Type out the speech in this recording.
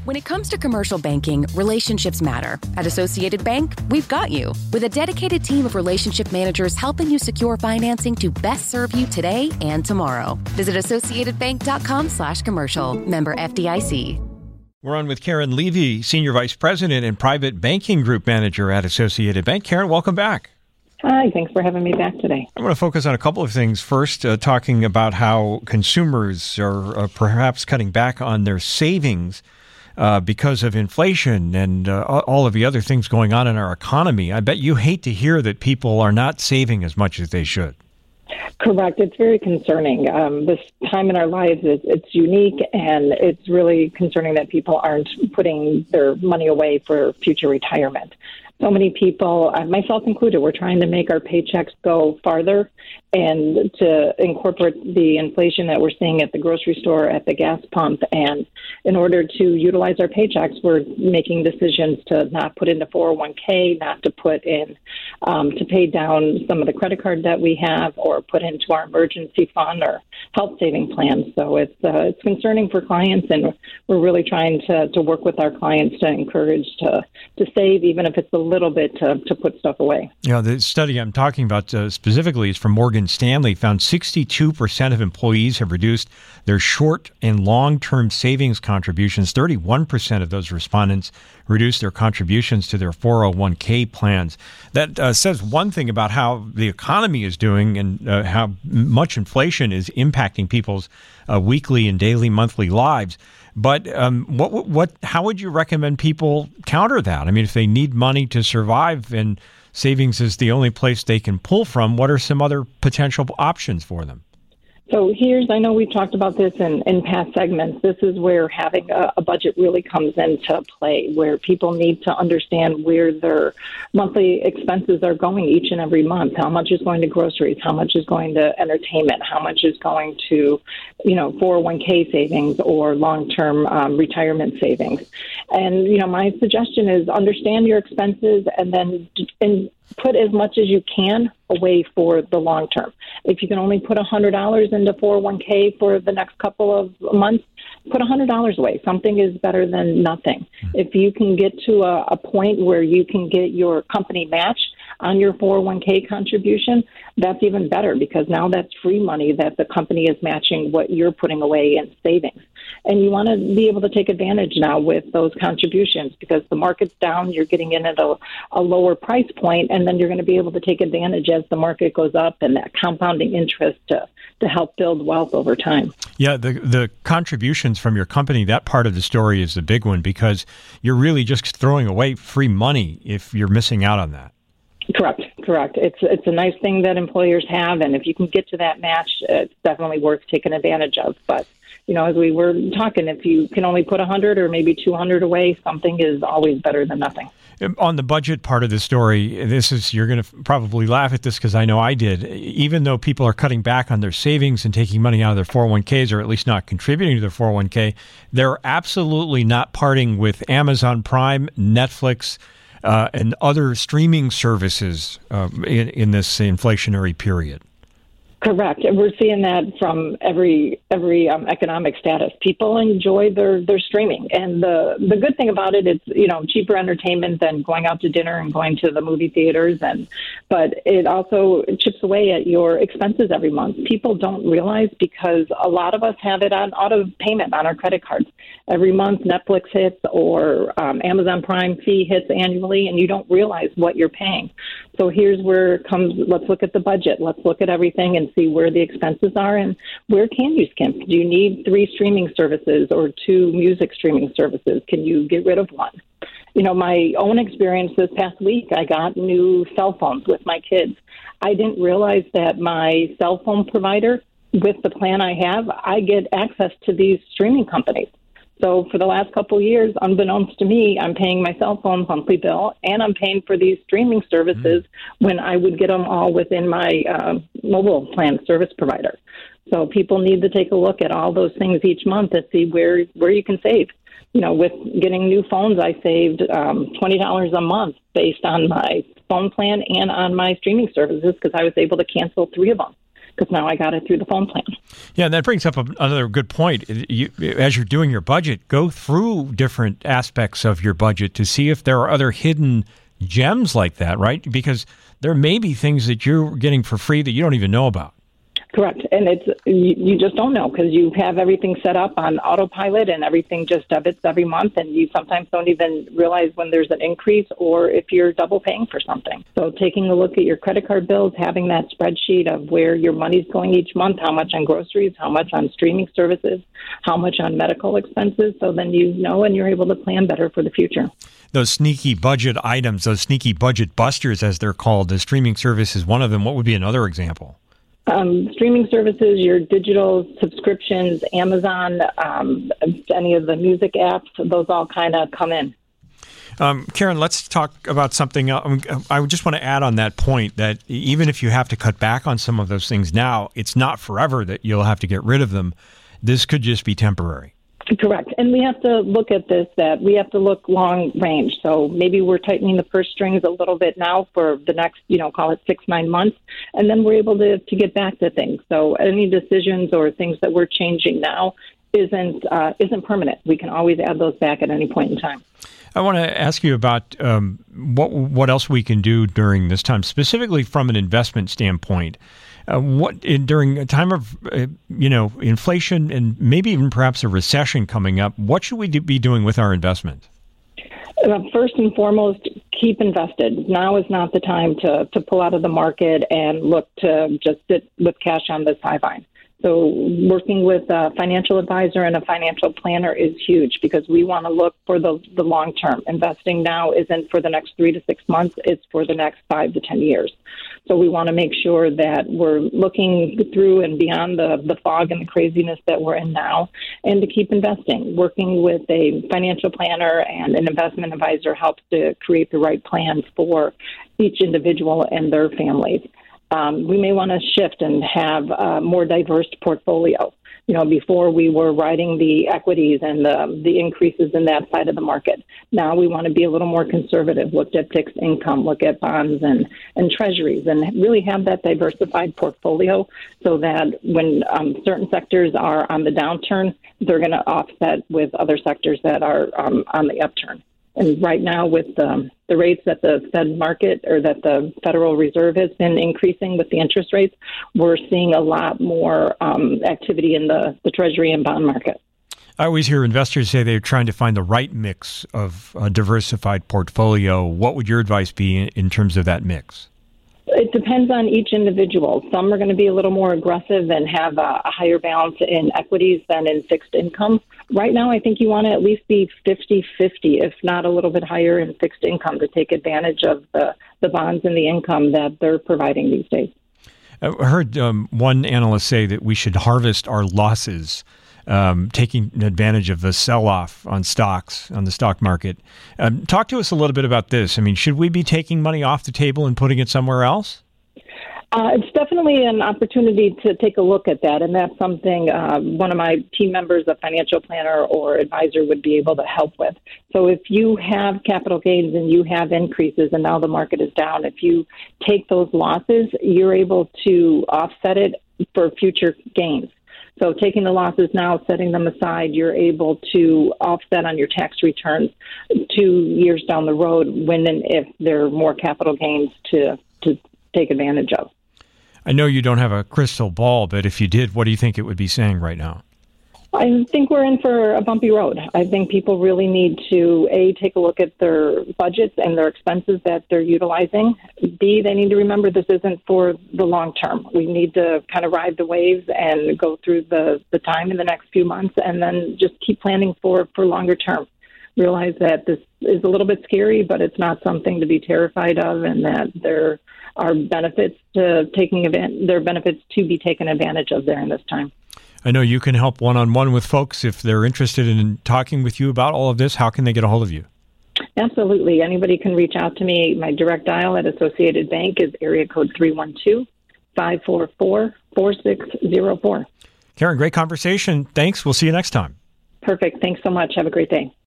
When it comes to commercial banking, relationships matter. At Associated Bank, we've got you. With a dedicated team of relationship managers helping you secure financing to best serve you today and tomorrow. Visit AssociatedBank.com/commercial. Member FDIC. We're on with Karen Levy, Senior Vice President and Private Banking Group Manager at Associated Bank. Karen, welcome back. Hi, thanks for having me back today. I want to focus on a couple of things. First, talking about how consumers are perhaps cutting back on their savings because of inflation and all of the other things going on in our economy. I bet you hate to hear that people are not saving as much as they should. Correct. It's very concerning. This time in our lives, it's unique, and it's really concerning that people aren't putting their money away for future retirement. So many people, myself included, we're trying to make our paychecks go farther and to incorporate the inflation that we're seeing at the grocery store, at the gas pump. And in order to utilize our paychecks, we're making decisions to not put into 401k, not to put in, to pay down some of the credit card debt we have, or put into our emergency fund or health saving plans. So it's concerning for clients, and we're really trying to work with our clients to encourage to save, even if it's a little bit to put stuff away. Yeah, the study I'm talking about specifically is from Morgan Stanley, found 62% of employees have reduced their short and long-term savings contributions. 31% of those respondents reduced their contributions to their 401k plans. That says one thing about how the economy is doing and how much inflation is impacting people's weekly and daily, monthly lives. But how would you recommend people counter that? I mean, if they need money to survive and savings is the only place they can pull from, what are some other potential options for them? So I know we've talked about this in past segments. This is where having a budget really comes into play, where people need to understand where their monthly expenses are going each and every month. How much is going to groceries? How much is going to entertainment? How much is going to, 401k savings or long-term retirement savings? And, my suggestion is understand your expenses and then put as much as you can away for the long term. If you can only put $100 into 401k for the next couple of months, put $100 away. Something is better than nothing. If you can get to a point where you can get your company match on your 401k contribution, that's even better, because now that's free money that the company is matching what you're putting away in savings. And you want to be able to take advantage now with those contributions, because the market's down, you're getting in at a lower price point, and then you're going to be able to take advantage as the market goes up, and that compounding interest to help build wealth over time. Yeah, the contributions from your company, that part of the story is the big one, because you're really just throwing away free money if you're missing out on that. Correct. It's a nice thing that employers have, and if you can get to that match, it's definitely worth taking advantage of. But, as we were talking, if you can only put 100 or maybe 200 away, something is always better than nothing. On the budget part of the story, you're going to probably laugh at this because I know I did. Even though people are cutting back on their savings and taking money out of their 401ks, or at least not contributing to their 401k, they're absolutely not parting with Amazon Prime, Netflix, and other streaming services in this inflationary period. Correct. We're seeing that from every economic status. People enjoy their streaming, and the good thing about it is cheaper entertainment than going out to dinner and going to the movie theaters, but it also chips away at your expenses every month. People don't realize, because a lot of us have it on auto payment on our credit cards. Every month Netflix hits or Amazon Prime fee hits annually, and you don't realize what you're paying. So here's where it comes. Let's look at the budget. Let's look at everything and see where the expenses are and where can you skimp. Do you need 3 streaming services or 2 music streaming services? Can you get rid of one? My own experience this past week, I got new cell phones with my kids. I didn't realize that my cell phone provider, with the plan I have, I get access to these streaming companies. So for the last couple of years, unbeknownst to me, I'm paying my cell phone monthly bill, and I'm paying for these streaming services when I would get them all within my mobile plan service provider. So people need to take a look at all those things each month and see where you can save. With getting new phones, I saved $20 a month based on my phone plan and on my streaming services, because I was able to cancel 3 of them. because now I got it through the phone plan. Yeah, and that brings up another good point. As you're doing your budget, go through different aspects of your budget to see if there are other hidden gems like that, right? Because there may be things that you're getting for free that you don't even know about. Correct. And you just don't know because you have everything set up on autopilot and everything just debits every month. And you sometimes don't even realize when there's an increase or if you're double paying for something. So taking a look at your credit card bills, having that spreadsheet of where your money's going each month, how much on groceries, how much on streaming services, how much on medical expenses. So then you know and you're able to plan better for the future. Those sneaky budget items, those sneaky budget busters, as they're called, the streaming service is one of them. What would be another example? Streaming services, your digital subscriptions, Amazon, any of the music apps, those all kind of come in. Karen, let's talk about something else. I just want to add on that point that even if you have to cut back on some of those things now, it's not forever that you'll have to get rid of them. This could just be temporary. Correct. And we have to look at this, that we have to look long range. So maybe we're tightening the purse strings a little bit now for the next, call it 6-9 months, and then we're able to get back to things. So any decisions or things that we're changing now isn't permanent. We can always add those back at any point in time. I want to ask you about what else we can do during this time, specifically from an investment standpoint. During a time of inflation and maybe even perhaps a recession coming up, what should we be doing with our investment? First and foremost, keep invested. Now is not the time to pull out of the market and look to just sit with cash on the sideline. So working with a financial advisor and a financial planner is huge because we want to look for the long term. Investing now isn't for the next 3 to 6 months. It's for the next 5 to 10 years. So we want to make sure that we're looking through and beyond the fog and the craziness that we're in now and to keep investing. Working with a financial planner and an investment advisor helps to create the right plan for each individual and their families. We may want to shift and have a more diverse portfolio. Before we were riding the equities and the increases in that side of the market. Now we want to be a little more conservative, look at fixed income, look at bonds and treasuries, and really have that diversified portfolio so that when certain sectors are on the downturn, they're going to offset with other sectors that are on the upturn. And right now with the rates that the Fed market or that the Federal Reserve has been increasing with the interest rates, we're seeing a lot more activity in the Treasury and bond market. I always hear investors say they're trying to find the right mix of a diversified portfolio. What would your advice be in terms of that mix? It depends on each individual. Some are going to be a little more aggressive and have a higher balance in equities than in fixed income. Right now, I think you want to at least be 50-50, if not a little bit higher in fixed income to take advantage of the bonds and the income that they're providing these days. I heard one analyst say that we should harvest our losses, taking advantage of the sell-off on stocks, on the stock market. Talk to us a little bit about this. I mean, should we be taking money off the table and putting it somewhere else? It's definitely an opportunity to take a look at that, and that's something one of my team members, a financial planner or advisor, would be able to help with. So if you have capital gains and you have increases and now the market is down, if you take those losses, you're able to offset it for future gains. So taking the losses now, setting them aside, you're able to offset on your tax returns 2 years down the road when and if there are more capital gains to take advantage of. I know you don't have a crystal ball, but if you did, what do you think it would be saying right now? I think we're in for a bumpy road. I think people really need to, A, take a look at their budgets and their expenses that they're utilizing. B, they need to remember this isn't for the long term. We need to kind of ride the waves and go through the time in the next few months and then just keep planning for longer term. Realize that this is a little bit scary, but it's not something to be terrified of, and that there are benefits to be taken advantage of during this time. I know you can help one-on-one with folks if they're interested in talking with you about all of this. How can they get a hold of you? Absolutely. Anybody can reach out to me. My direct dial at Associated Bank is area code 312-544-4604. Karen, great conversation. Thanks. We'll see you next time. Perfect. Thanks so much. Have a great day.